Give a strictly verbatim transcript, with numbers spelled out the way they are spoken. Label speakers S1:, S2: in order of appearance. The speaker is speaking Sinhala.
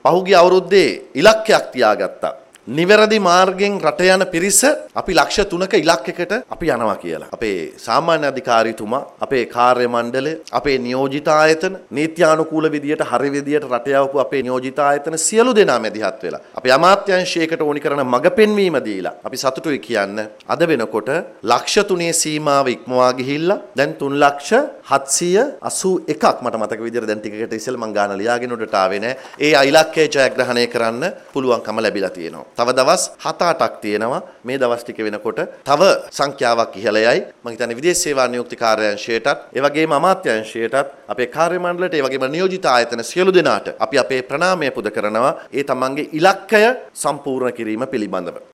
S1: පහුගිය අවුරුද්දේ ඉලක්කයක් තියාගත්තා. නිවැරදි මාර්ගෙන් රට යන පිරිස අපි ලක්ෂ තුනක ඉලක්කයකට අපි යනවා කියලා. අපේ සාමාන්‍ය අධිකාරීතුමා, අපේ කාර්ය මණ්ඩලය, අපේ නියෝජිත ආයතන, නීත්‍යානුකූල විදියට හරි විදියට රට යවපු අපේ නියෝජිත ආයතන සියලු දෙනා මැදිහත් වෙලා අපි අමාත්‍යාංශයකට ඕනි කරන මඟ පෙන්වීම දීලා අපි සතුටුයි කියන්න අද වෙනකොට ලක්ෂ තුනේ සීමාව ඉක්මවා ගිහිල්ලා දැන් තුන් ලක්ෂ හත්සිය අසූ එකක් මට මතක විදියට දැන් ටිකකට ඉස්සෙල්ලා මං ගාන ලියාගෙන උඩට ආවේ නෑ. ඒ ඉලක්කය ජයග්‍රහණය කරන්න පුළුවන්කම ලැබිලා තියෙනවා. තව දවස් හත අටක් තියෙනවා. මේ දවස් ටික වෙනකොට තව සංඛ්‍යාවක් ඉහළ යයි. මම හිතන්නේ විදේශ සේවා නියුක්ති කාර්යාංශයටත් ඒ වගේම අමාත්‍යාංශයටත් අපේ කාර්ය මණ්ඩලයට ඒ වගේම නියෝජිත ආයතන සියලු දෙනාට අපි අපේ ප්‍රණාමය පුද කරනවා. ඒ තමන්ගේ ඉලක්කය සම්පූර්ණ කිරීම පිළිබඳව.